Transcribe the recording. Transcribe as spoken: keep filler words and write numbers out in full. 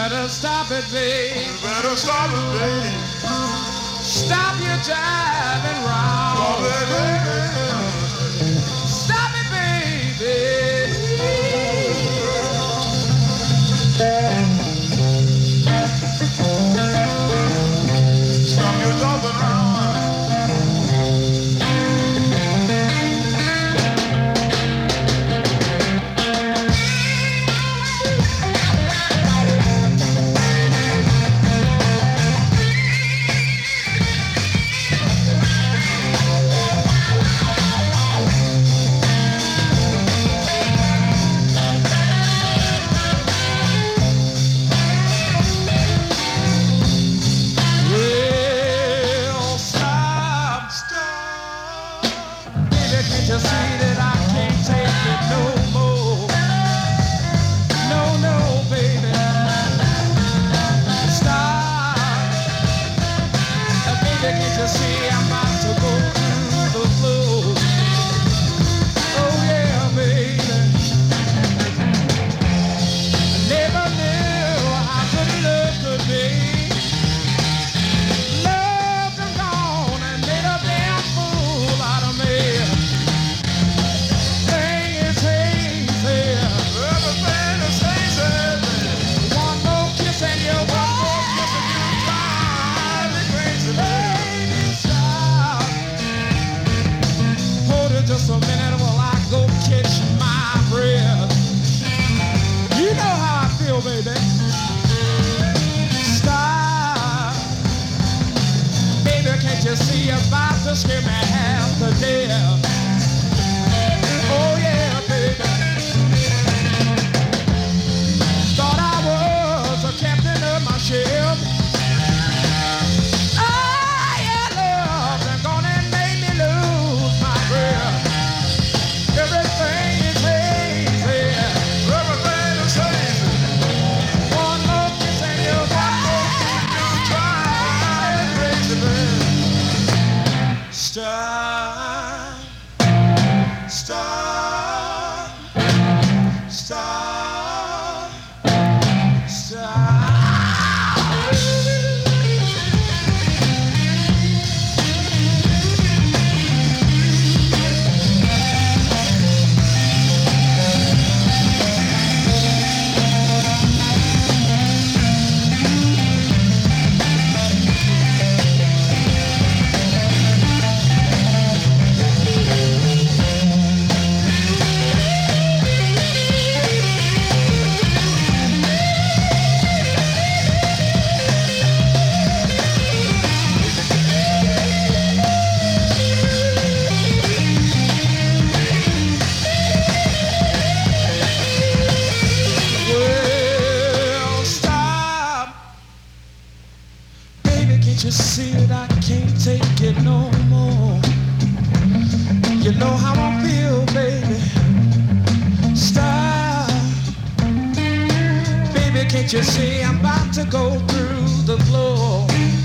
better stop it, babe. You better stop it, babe. Stop your driving round. Stop it, baby. Stop it, baby. Stop your driving round. Just a minute while I go catch my breath. You know how I feel, baby. Stop. Baby, can't you see you're about to scare me half to death? Oh, yeah, baby. Thought I was a captain of my ship. Oh, yeah, love, they're gonna make me lose my breath. Everything is hazy. Everything is hazy. One more kiss and you one more kiss you drive crazy, baby. Stop. Stop. Stop. Stop. You see that I can't take it no more. You know how I feel, baby. Stop. Baby, can't you see I'm about to go through the floor?